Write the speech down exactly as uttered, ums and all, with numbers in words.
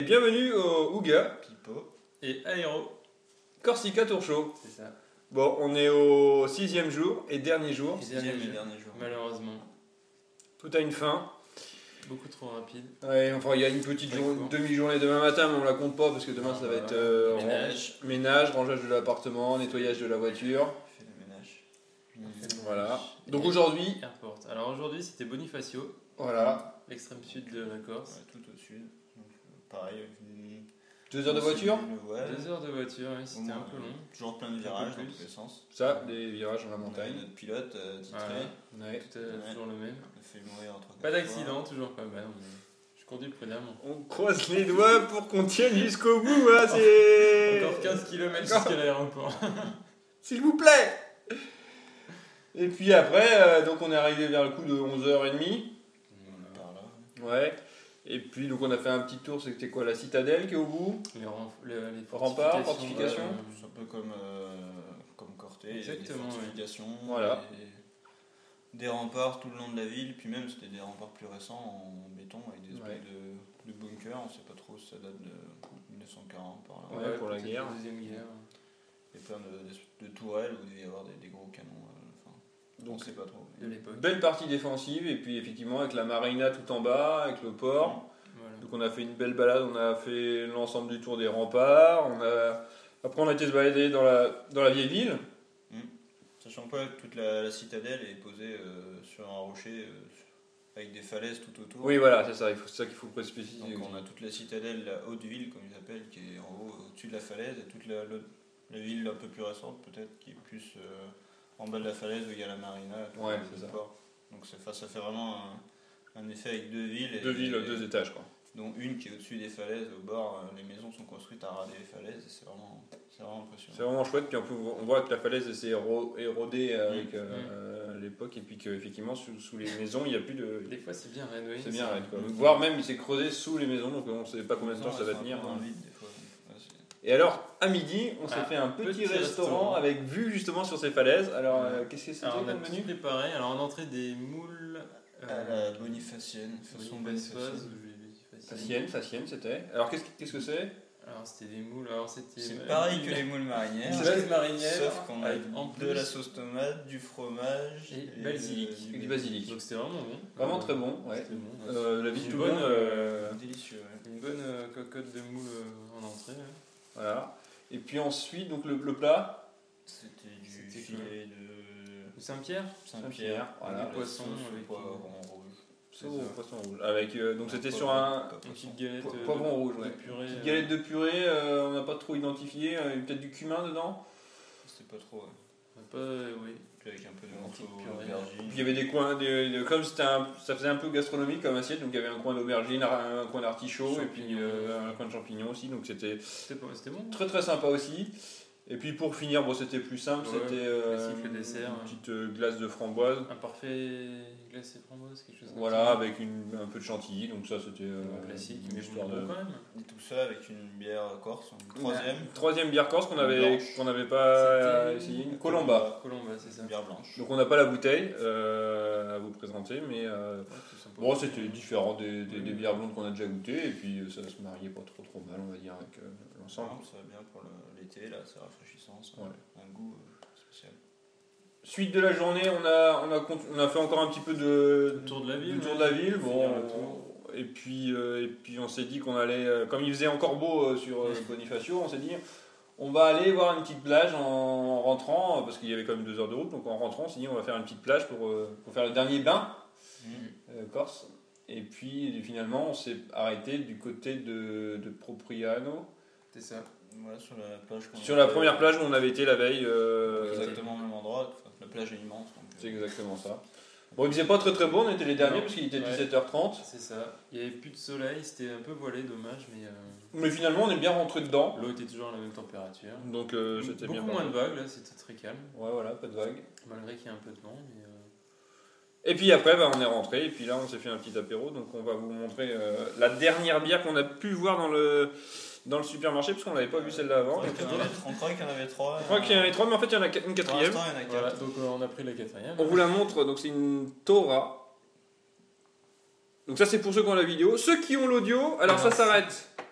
Bienvenue au Ouga, Pipo et Aéro. Corsica Tour Show. C'est ça. Bon, on est au sixième jour et dernier jour. Et Sixième dernier et jour. dernier jour. Malheureusement. Tout a une fin. Beaucoup trop rapide. Ouais, enfin, il y a une petite Très jour- court. demi-journée demain matin, mais on la compte pas parce que demain Ah, ça va bah, être euh, ménage. ran- ménage, rangeage de l'appartement, nettoyage de la voiture. Fait le ménage. Voilà. Et Donc aujourd'hui, Airport. Alors aujourd'hui, c'était Bonifacio, voilà, l'extrême sud de la Corse. Ouais, tout au sud. Donc, euh, pareil, avec une... deux heures de voiture. Ouais. Deux heures de voiture, ouais, c'était Au un moins, peu long. Toujours plein de virages dans plus. tous les sens. Ça, des virages dans la On a montagne. notre pilote euh, titré. Voilà. Ouais. Tout à- Ouais. toujours le même. On a fait mourir trois Pas quatre d'accident, toujours pas mal. mais Je conduis prudemment. On croise les doigts pour qu'on tienne jusqu'au bout, hein, c'est... Encore quinze kilomètres Encore. jusqu'à l'aéroport. S'il vous plaît. Et puis après, euh, donc on est arrivé vers le coup de onze heures trente. fois. Par là. Ouais. Et puis donc on a fait un petit tour, c'était quoi, la citadelle qui est au bout. Les, renf- le- les Remparts, fortifications. fortifications. ouais, C'est un peu comme, euh, comme Corté, il y a des Exactement, ouais. fortifications, Voilà. des, des remparts tout le long de la ville, puis même c'était des remparts plus récents en béton avec des espèces Ouais. de, de bunkers, on sait pas trop si ça date de mille neuf cent quarante par là. Ouais, pour la peut-être guerre. Deuxième guerre. Il y a plein de, de, de tourelles où il devait y avoir des, des gros canons, euh, enfin, on Donc sait pas trop. De l'époque. belle partie défensive et puis effectivement avec la marina tout en bas, avec le port. Voilà. Donc on a fait une belle balade, on a fait l'ensemble du tour des remparts. On a... Après on a été se balader dans la, dans la vieille ville. Sachant pas que toute la, la citadelle est posée euh, sur un rocher euh, avec des falaises tout autour. Oui voilà, c'est ça, il faut- c'est ça qu'il faut préciser. Donc on a toute la citadelle, la haute ville comme ils appellent, qui est en haut au-dessus de la falaise, et toute la, le- la ville un peu plus récente peut-être, qui est plus euh, en bas de la falaise où il y a la marina. tout Ouais, le- c'est le ça. port. Donc ça, fait- ça fait vraiment un, un effet avec deux villes. Deux et- villes, et- deux étages quoi. dont une qui est au-dessus des falaises, au bord, euh, les maisons sont construites à ras des falaises, et c'est vraiment, c'est vraiment impressionnant. C'est vraiment chouette, puis on, peut- on voit que la falaise s'est éro- érodée avec Mmh. euh, l'époque, et puis qu'effectivement sous, sous les maisons il n'y a plus de... Des fois, c'est bien rénové. C'est bien raide quoi. Mm. Voire même il s'est creusé sous les maisons, donc on ne sait pas combien de temps ça va Elles sont un tenir. peu dans hein. le vide, des fois, donc, ouais, c'est- Et alors, à midi, on s'est Ah, fait un petit, petit restaurant, restaurant. avec vue justement sur ces falaises. Alors, Ouais. euh, qu'est-ce que c'était Alors, on a comme tout menu préparé. Alors, en entrée, des moules. à la bonifacienne, façon bonifacienne. bonifacienne. Sa sienne, sa sienne, c'était. Alors, qu'est-ce, qu'est-ce que c'est Alors, c'était des moules. Alors, c'était. C'est euh, pareil que les moules marinières, Une base marinière. sauf qu'on a avec en de plus la sauce tomate, du fromage et et basilic. euh, Et du basilic. Donc, c'était vraiment bon. Vraiment Euh, très bon, ouais. C'était bon. ouais. Euh, La vie de Une tout le bonne, monde. euh, délicieux. Ouais. Une bonne euh, cocotte de moule euh, en entrée. hein. Voilà. Et puis ensuite, donc le, le plat. C'était du C'était filet de De Saint-Pierre. Saint-Pierre, voilà. avec Poisson sauce au avec poivron une- rouge. C'est au poisson rouge. Avec, euh, donc Un c'était poivron, sur un. pas Une poisson. petite galette. po- euh, Poivron de- rouge, de ouais. purée. Petite euh, galette de purée, euh, on n'a pas trop identifié. euh, Peut-être du cumin dedans. C'était pas trop, ouais. Pas, euh, oui. Puis avec un peu de Une morceaux petite purée. d'aubergine. Puis il y avait des coins, des, de- comme c'était un- ça faisait un peu gastronomique comme assiette, donc il y avait un coin d'aubergine, un coin d'artichaut et puis euh, un coin de champignons aussi, donc c'était C'était pas- c'était bon. très très sympa aussi. Et puis pour finir, bon c'était plus simple, Ouais, c'était euh, classique, le dessert, une hein. petite euh, glace de framboise, Un parfait glacé framboise, quelque chose comme voilà, ça. avec une, un peu de chantilly, donc ça c'était euh, Un classique, une mais histoire bon, de... bon quand même. Et tout ça avec une bière corse, une troisième. Troisième bière corse qu'on avait Blanche. qu'on n'avait pas C'était essayé, une une Colomba. Colomba, c'est ça. Une bière blanche. Donc on n'a pas la bouteille euh, à vous présenter, mais euh, Ouais, tout sympa. bon c'était différent des, des, des bières blondes qu'on a déjà goûtées, et puis euh, ça se mariait pas trop trop mal on va dire avec euh, l'ensemble. Ça va bien pour le- l'été, là, c'est rafraîchissant, ça a Ouais. un goût euh, spécial. Suite de la journée, on a, on a, cont- on a fait encore un petit peu de, Le tour de la ville. du tour ouais. de la ville. Bon, Finir le tour. et, puis, euh, et puis on s'est dit qu'on allait, euh, comme il faisait encore beau euh, sur euh, Bonifacio, on s'est dit on va aller voir une petite plage en rentrant, euh, parce qu'il y avait quand même deux heures de route, donc en rentrant on s'est dit on va faire une petite plage pour, euh, pour faire le dernier bain euh, corse. Et puis finalement on s'est arrêté du côté de, de Propriano, C'est ça. Voilà, sur la plage. qu'on sur a la fait, première euh, plage où on avait été la veille. euh, Exactement au même endroit, enfin, la plage est immense. donc, euh, C'est exactement ça. Bon, il faisait pas très très beau, on était les derniers Non. parce qu'il était Ouais. dix-sept heures trente. C'est ça. Il n'y avait plus de soleil, c'était un peu voilé, dommage, mais euh, Mais finalement, on est bien rentré dedans. l'eau était toujours à la même température. Donc euh, c'était Beaucoup bien. moins passé. de vagues, là, c'était très calme, Ouais, voilà, pas de vagues. malgré qu'il y ait un peu de vent. Mais, euh, Et puis après, bah, on est rentré. Et puis là, on s'est fait un petit apéro. Donc on va vous montrer euh, la dernière bière qu'on a pu voir dans le, dans le supermarché parce qu'on l'avait pas vu celle-là avant. On croyait qu'il y en avait- on croyait qu'il y en avait trois. Je crois qu'il y en avait trois, mais en fait, il y en a une Pour quatrième. l'instant, il y en a voilà, quatre. donc euh, on a pris la quatrième. On vous la montre. Donc c'est une Tora. Donc ça, c'est pour ceux qui ont la vidéo. Ceux qui ont l'audio, alors ça Alors, s'arrête